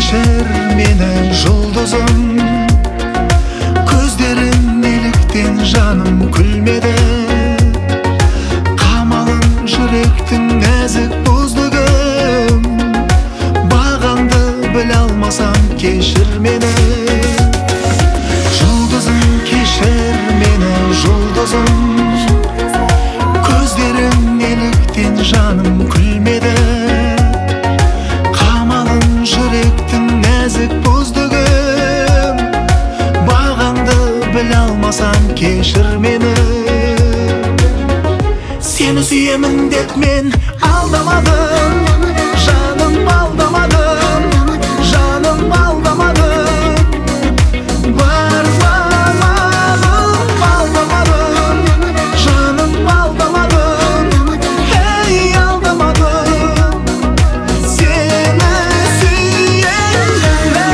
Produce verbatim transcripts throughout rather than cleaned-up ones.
кешір мені жұлдызым. Көздерің неліктен жаным күлмеді? Қамалын жүректің нәзік бұздығым. Бағаңды біле алмасам кешір мені. Жұлдызым, кешір мені жұлдызым. Көздерің неліктен жаным күлмеді? Қамалын жүректің нәзік бұздығым. Бағаңды біле алмасам кешір мені. Сені сүйемін деп мен алдамадым, жаным алдамадым, жаным алдамадым. Бармағым алдамадым, жаным алдамадым, ей алдамадым. Сені сүйемін.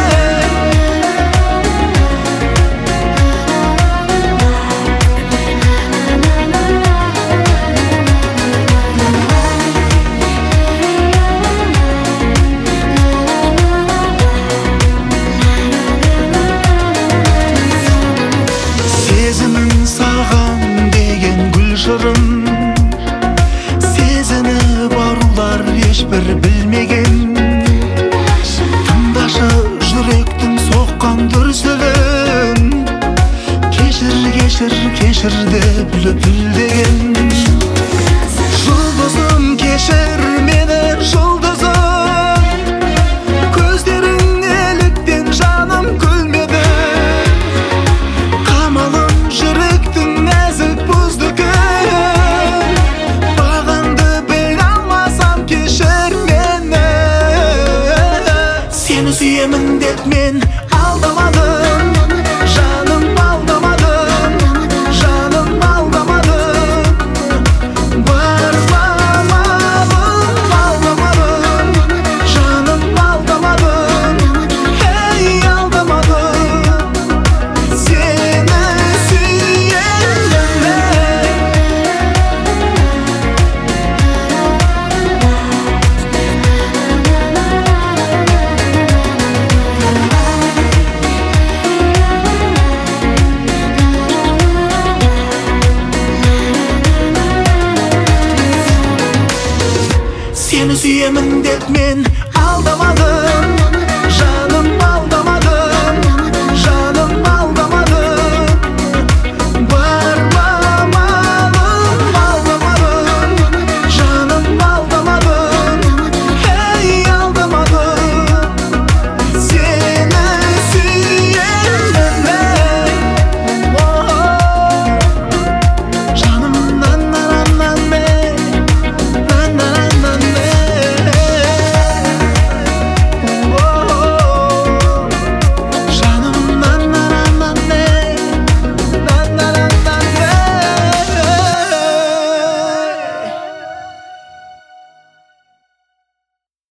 Сезімін саған деген гүл жырым. Сезініп арулар ешбір білмеген. Тыңдашы жүректің соққан дүрсілін. Кешір, кешір, кешір деп лүпілдеген. Жұлдызым, кешір мені жұлдызым. Көздерің неліктен жаным күлмеді? Қамалын жүректің нәзік бұздығым. Бағаңды біле алмасам кешір мені. Сені сүйемін деп мен алдамадым, жаным алдамадым, жаным алдамадым. Бармағым алдамадым, жаным алдамадым, ей алдамадым. Сені сүйемін. Сені сүйемін деп мен алдамадым,